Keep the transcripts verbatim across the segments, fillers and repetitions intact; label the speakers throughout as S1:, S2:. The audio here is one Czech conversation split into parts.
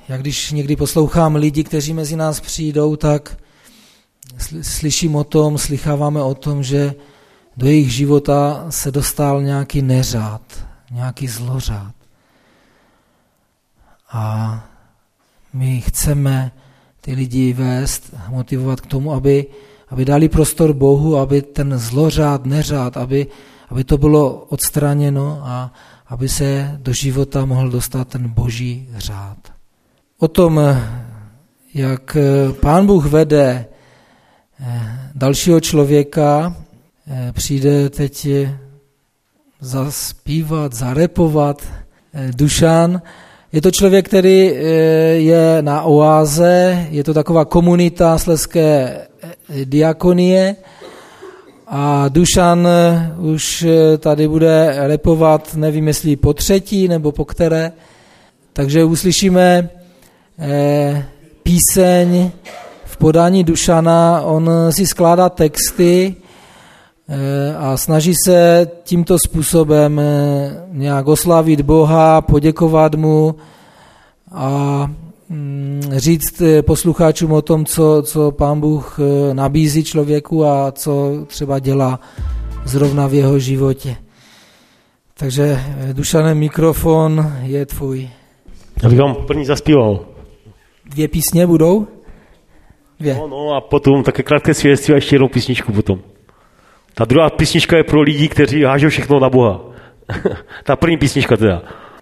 S1: Já když někdy poslouchám lidi, kteří mezi nás přijdou, tak slyším o tom, slycháváme o tom, že do jejich života se dostal nějaký neřád, nějaký zlořád. A my chceme ty lidi vést, motivovat k tomu, aby, aby dali prostor Bohu, aby ten zlořád, neřád, aby, aby to bylo odstraněno a aby se do života mohl dostat ten boží řád. O tom, jak Pán Bůh vede dalšího člověka, přijde teď zaspívat, zarepovat Dušan. Je to člověk, který je na oáze, je to taková komunita Slezské diakonie a Dušan už tady bude repovat, nevím jestli po třetí nebo po které, takže uslyšíme píseň v podání Dušana, on si skládá texty a snaží se tímto způsobem nějak oslavit Boha, poděkovat mu a říct posluchačům o tom, co, co Pán Bůh nabízí člověku a co třeba dělá zrovna v jeho životě. Takže Dušane, mikrofon je tvůj.
S2: Já bych vám první zaspíval.
S1: Dvě písně budou? Dvě.
S2: No, no a potom také krátké svědectví a ještě jednou písničku potom. Ta druhá písnička je pro lidi, kteří hážou všechno na Boha. Ta první písnička teda.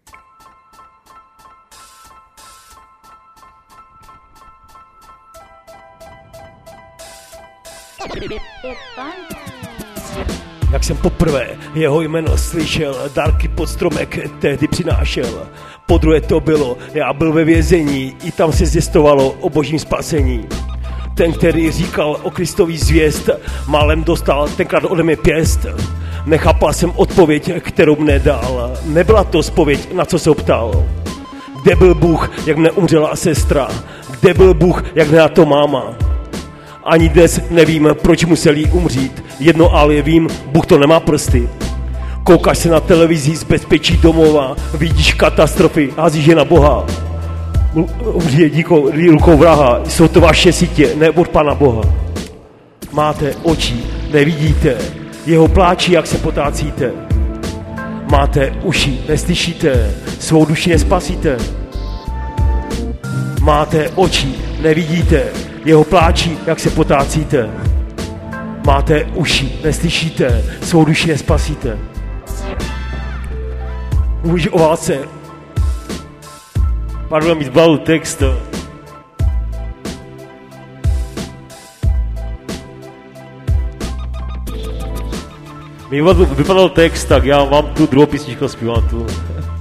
S2: Jak jsem poprvé jeho jméno slyšel, dárky pod stromek tehdy přinášel. Podruhé to bylo, já byl ve vězení, i tam se zjistovalo o božím spasení. Ten, který říkal o Kristový zvěst, málem dostal tenkrát ode mě pěst. Nechápal jsem odpověď, kterou mne dal. Nebyla to zpověď, na co se ptal. Kde byl Bůh, jak mne umřela sestra? Kde byl Bůh, jak mne na to máma? Ani dnes nevím, proč museli umřít. Jedno ale vím, Bůh to nemá prsty. Koukáš se na televizi z bezpečí domova, vidíš katastrofy, házíš je na Boha. Umří díkou rukou vraha, jsou to vaše sítě, ne od Pana Boha. Máte oči, nevidíte, jeho pláči, jak se potácíte. Máte uši, neslyšíte, svou duši nespasíte. Máte oči, nevidíte, jeho pláči, jak se potácíte. Máte uši, neslyšíte, svou duši nespasíte. Mluvíš o válce. Pardon, mi zbavil text. Mi vypadal text, tak já vám tu druhou písničku zpívám tu.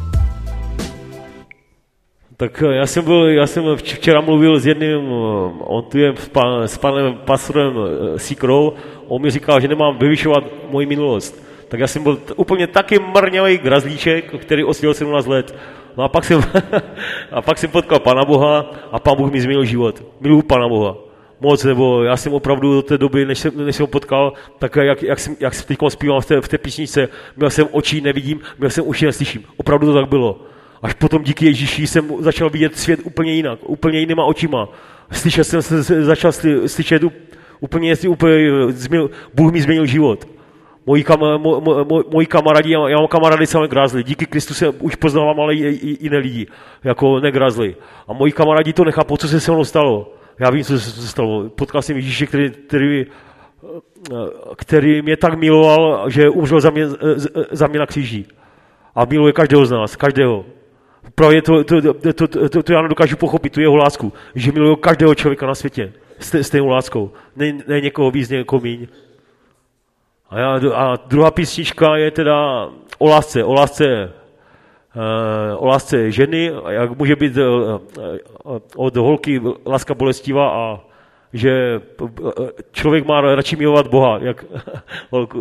S2: Tak já jsem byl, já jsem včera mluvil s jedním, on tu je s panem pastorem Sikrou, on mi říkal, že nemám vyvyšovat moji minulost. Tak já jsem byl úplně taky mrňavý grazlíček, který osvědčil sedmnáct let. No a pak jsem, a pak jsem potkal Pana Boha a Pán Bůh mi změnil život. Miluji Pana Boha. Moc, nebo já jsem opravdu do té doby, než jsem, než jsem ho potkal, tak jak, jak jsem, jak teď zpívám v té, v té písničce, měl jsem oči, nevidím, měl jsem uši, neslyším. Opravdu to tak bylo. Až potom díky Ježíši jsem začal vidět svět úplně jinak, úplně jinýma očima. Slyšel jsem se, začal slyšet úplně, úplně změnil, Bůh mi změnil život. Moji, kam, mo, mo, mo, moji kamarádi, já, já mám kamarády samé grázli. Díky Kristu se už poznávám ale i, i, jiné lidi, jako negrázli. A moji kamarádi to nechápou, co se se mnou stalo. Já vím, co se stalo. Potkal jsem Ježíše, který, který, který mě tak miloval, že umřel za mě, za mě na kříži. A miluje každého z nás, každého. Právě to, to, to, to, to, to já nedokážu pochopit, tu jeho lásku, že miluje každého člověka na světě stejnou láskou. Ne, ne někoho víc, někoho míň. A, já, a druhá písnička je teda o lásce, o lásce, o lásce ženy, jak může být od holky láska bolestivá a že člověk má radši milovat Boha, jak holku.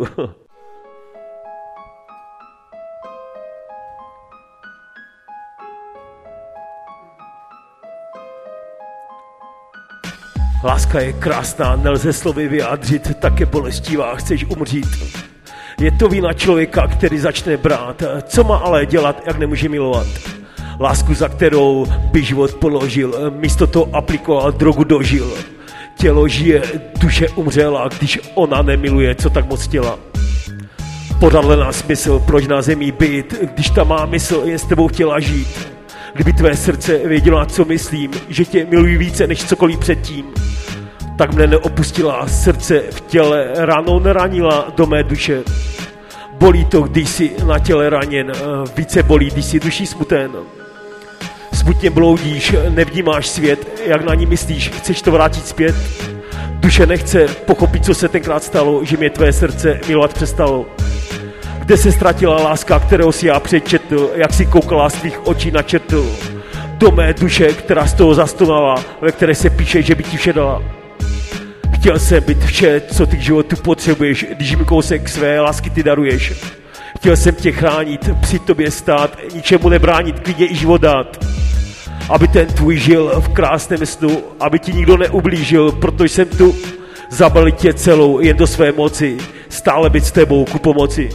S2: Láska je krásná, nelze slovy vyjádřit, tak je bolestivá, chceš umřít. Je to vina člověka, který začne brát, co má ale dělat, jak nemůže milovat. Lásku, za kterou by život položil, místo toho aplikoval drogu, dožil. Tělo žije, duše umřela, když ona nemiluje, co tak moc těla. Podadlená smysl, proč na zemi být, když ta má mysl, jen s tebou chtěla žít. Kdyby tvé srdce vědělo, co myslím, že tě miluji více než cokoliv předtím, tak mne neopustila, srdce v těle ranou neranila do mé duše. Bolí to, když jsi na těle raněn, více bolí, když jsi duší smuten. Smutně bloudíš, nevnímáš svět, jak na ní myslíš, chceš to vrátit zpět. Duše nechce pochopit, co se tenkrát stalo, že mě tvé srdce milovat přestalo. Kde se ztratila láska, kterou si já přečetl, jak si koukala z tvých očí načetl. Do mé duše, která z toho zastonala, ve které se píše, že by ti vše dala. Chtěl jsem být vše, co ty k životu potřebuješ, když mi kousek své lásky ty daruješ. Chtěl jsem tě chránit, při tobě stát, ničemu nebránit, klidně i život dát. Aby ten tvůj žil v krásném snu, aby ti nikdo neublížil, protože jsem tu. Zabalit tě celou jen do své moci, stále být s tebou ku pomoci.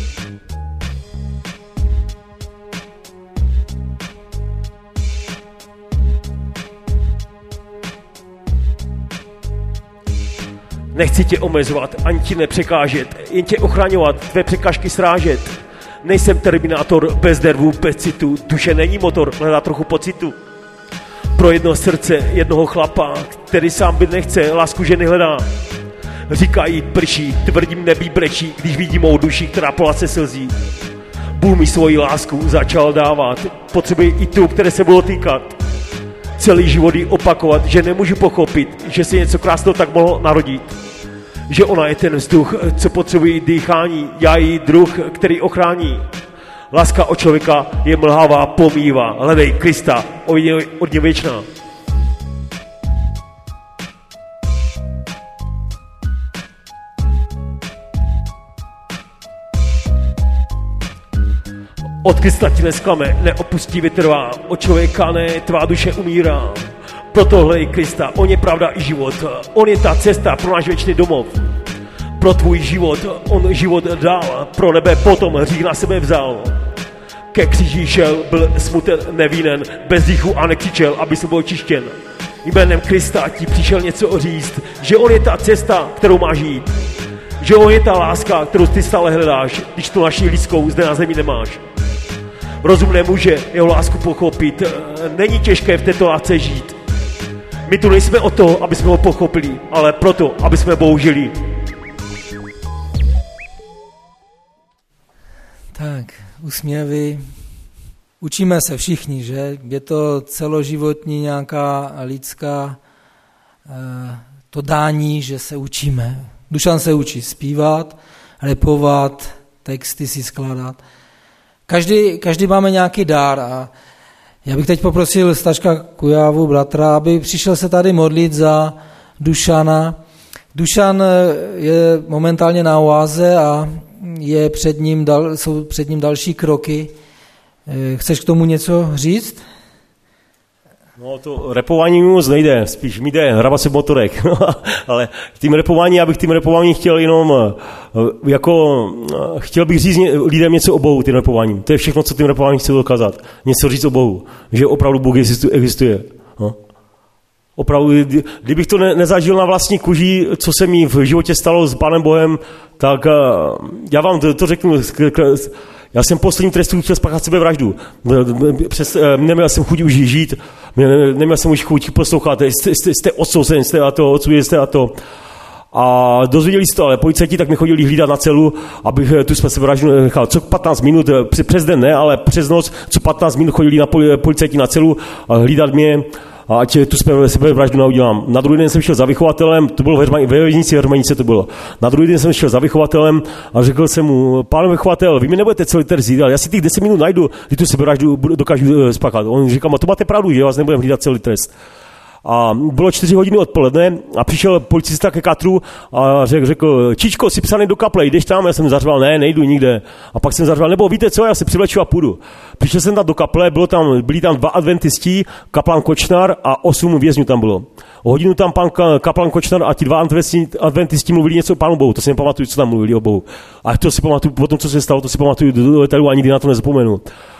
S2: Nechci tě omezovat, ani ti nepřekážet, jen tě ochraňovat, tvé překážky srážet. Nejsem terminátor bez nervů, bez citu, duše není motor, hledá trochu pocitu. Pro jedno srdce, jednoho chlapa, který sám být nechce, lásku ženy hledá. Říkají prší, tvrdím nebí brečí, když vidím mou duši, která polace slzí. Bůh mi svoji lásku začal dávat, potřebuji i tu, které se budou týkat. Celý život jí opakovat, že nemůžu pochopit, že se něco krásného tak mohlo narodit. Že ona je ten vzduch, co potřebuje dýchání, já její druh, který ochrání. Láska od člověka je mlhavá, pomývá, hledej Krista, od něj věčná. Od Krista ti nesklame, neopustí, vytrvá, od člověka ne, tvá duše umírá. Proto hledej Krista, on je pravda i život, on je ta cesta pro náš věčný domov. Pro tvůj život, on život dal, pro nebe potom hřích na sebe vzal. Ke kříži šel, byl smuten, nevínen, bez dýchu a nekřičel, aby se byl očištěn. Jménem Krista ti přišel něco říct, že on je ta cesta, kterou máš jít. Že on je ta láska, kterou ty stále hledáš, když tu naši lidskou zde na zemi nemáš. Rozum nemůže jeho lásku pochopit, není těžké v této lásce žít. My tu nejsme o to, aby jsme ho pochopili, ale proto, aby jsme Bohu žili.
S1: Tak, úsměvy. Učíme se všichni, že? Je to celoživotní nějaká lidská to dání, že se učíme. Dušan se učí zpívat, repovat, texty si skládat. Každý, každý máme nějaký dár a já bych teď poprosil Staška Kujávu, bratra, aby přišel se tady modlit za Dušana. Dušan je momentálně na oáze a je před ním dal, jsou před ním další kroky. Chceš k tomu něco říct?
S2: No to repování mi moc nejde, spíš mi jde hrabat se v motorek, ale tím repování, já bych tím repování chtěl jenom, jako, chtěl bych říct lidem něco o Bohu tím repováním. To je všechno, co tím repováním chci dokázat. Něco říct o Bohu, že opravdu Bůh existuje. No. Opravdu, kdybych to ne, nezažil na vlastní kůži, co se mi v životě stalo s Pánem Bohem, tak já vám to, to řeknu. Já jsem posledním trestu chtěl spáchat sebevraždu. Přes, neměl jsem chuť už žít, neměl jsem už chuť poslouchat, jste, jste, jste odsouzen, jste a to, odsudili jste a to. A dozvěděli se to, ale policajti tak mi chodili hlídat na celu, abych tu sebevraždu nechal. Co patnáct minut, přes den ne, ale přes noc, co patnáct minut chodili na policajti na celu a hlídat mě, a ať tu sebevraždu neudělám. Na druhý den jsem šel za vychovatelem, to bylo ve Věznici Hermanice to bylo. Na druhý den jsem šel za vychovatelem a řekl jsem mu, pane vychovatel, vy mi nebudete celý trest vzít, ale já si těch deset minut najdu, kdy tu sebevraždu dokážu spáchat. On říkal, to máte pravdu, že vás nebudeme hlídat celý trest. A bylo čtyři hodiny odpoledne a přišel policista ke katru a řekl, řekl Čičko, jsi psaný do kaple, jdeš tam? Já jsem zařval, ne, nejdu nikde. A pak jsem zařval, nebo víte co, já se přivleču a půjdu. Přišel jsem tam do kaple, bylo tam, byli tam dva adventisti, kaplan Kočnar a osm vězňů tam bylo. O hodinu tam pan kaplan Kočnar a ti dva adventisti mluvili něco o Pánu Bohu, to si nepamatuju, co tam mluvili o Bohu. A to si pamatuju, po tom, co se stalo, to si pamatuju do detailu a nikdy na to nezapomenu.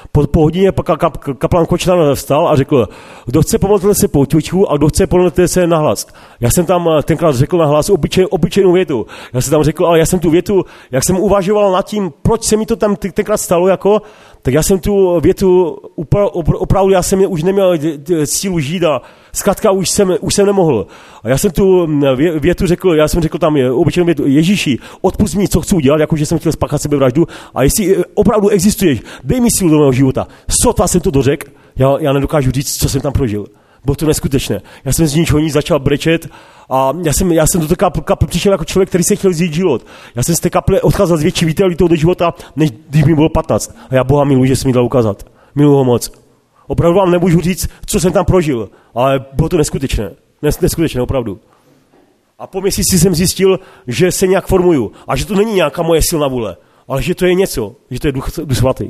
S2: Po, po hodině kap, kap, kaplan Kočnar vstal a řekl, kdo chce pomodlit se po tichu a kdo chce pomodlit se nahlas. Já jsem tam tenkrát řekl nahlas obyčej, obyčejnou větu. Já jsem tam řekl, ale já jsem tu větu, jak jsem uvažoval nad tím, proč se mi to tam tenkrát stalo, jako, tak já jsem tu větu opravdu, já jsem už neměl sílu žít a zkrátka už jsem, už jsem nemohl. A já jsem tu větu řekl, já jsem řekl tam obyčejnou větu, Ježíši, odpust mi, co chci udělat, jakože jsem chtěl spáchat sebevraždu a jestli opravdu existuješ, dej mi sílu do mého života. Sotva jsem to dořekl, já, já nedokážu říct, co jsem tam prožil. Bylo to neskutečné. Já jsem z ničeho nic začal brečet a já jsem, já jsem do té kaple, kaple přišel jako člověk, který se chtěl vzít život. Já jsem z té kaple odcházel z větší vitalitou do života, než když mi bylo patnáct. A já Boha miluji, že jsem mi dal ukázat. Miluji ho moc. Opravdu vám nemůžu říct, co jsem tam prožil, ale bylo to neskutečné. Nes, neskutečné, opravdu. A po měsíci jsem zjistil, že se nějak formuju a že to není nějaká moje silná vůle, ale že to je něco, že to je duch, duch svatý.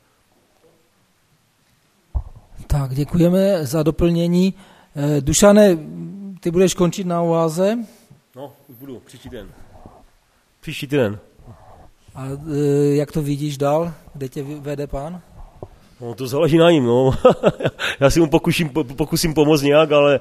S1: Tak, děkujeme za doplnění. Dušane, ty budeš končit na oáze?
S2: No, už budu, příští den. Příští den.
S1: A jak to vidíš dál? Kde tě vede Pán?
S2: No, to záleží na ním, no. Já si mu pokusím, pokusím pomoct nějak, ale...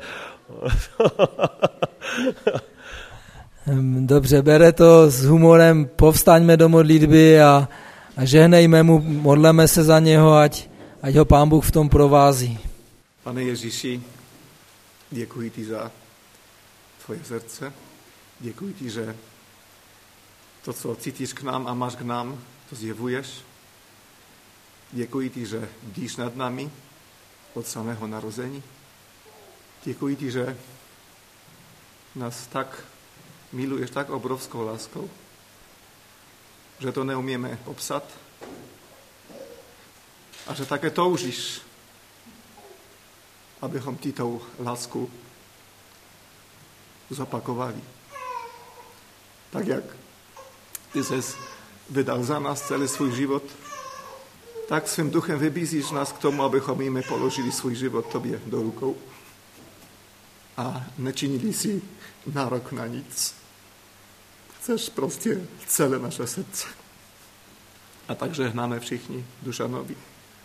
S1: Dobře, bere to s humorem, povstaňme do modlitby a, a žehnejme mu, modleme se za něho, ať, ať ho Pán Bůh v tom provází.
S3: Pane Ježíši, děkuji ti za tvoje srdce, děkuji ti, že to, co cítíš k nám a máš k nám, to zjevuješ. Děkuji ti, že bdíš nad nami od samého narození. Děkuji ti, že nás tak miluješ tak obrovskou láskou, že to neumíme popsat a že také toužíš, abychom ti tou lásku zopakovali. Tak jak ty ses vydal za nás celý svůj život, tak svým duchem vybízíš nás k tomu, abychom jim položili svůj život tobě do rukou a nečinili si nárok na nic. Chceš prostě celé naše srdce. A tak žehnáme všichni Dušanovi,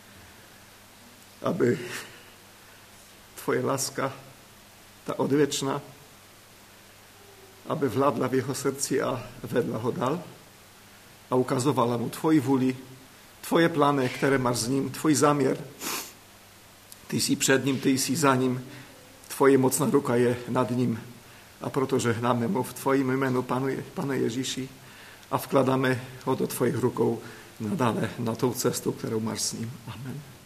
S3: aby tvoje láska, ta odvěčná, aby vládla v jeho srdci a vedla ho dál a ukazovala mu tvoji vůli, tvoje plány, které máš s ním, tvůj záměr. Ty jsi před ním, ty jsi za ním, tvoje mocná ruka je nad ním. A protože hnáme mu v tvojím jménu, Pane Ježíši, a vkladáme ho do tvojich rukou nadále na tou cestu, kterou máš s ním. Amen.